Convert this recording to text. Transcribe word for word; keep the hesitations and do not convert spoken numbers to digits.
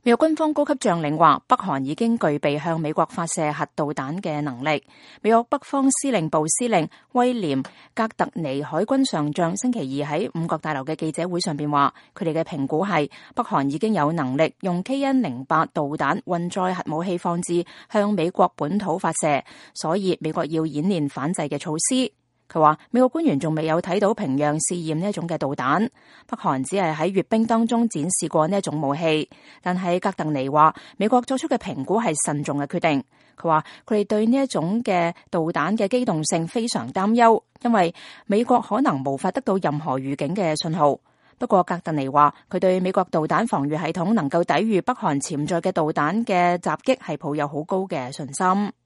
美國軍方高級將領話，北韓已經具備向美國發射核導彈嘅能力。美國北方司令部司令威廉格特尼海軍上將星期二喺五角大樓嘅記者會上邊話，佢哋嘅評估係北韓已經有能力用 K N 零八導彈運載核武器放置向美國本土發射，所以美國要演練反制嘅措施。佢話美國官員仲未有睇到平壤試驗呢一種嘅導彈，北韓只係喺閱兵當中展示過呢一種武器。但係格特尼話美國作出嘅評估係慎重嘅決定。佢話佢哋對呢一種嘅導彈嘅機動性非常擔憂，因為美國可能無法得到任何預警嘅信號。不過格特尼話佢對美國導彈防禦系統能夠抵禦北韓潛在嘅導彈嘅襲擊係抱有好高嘅信心。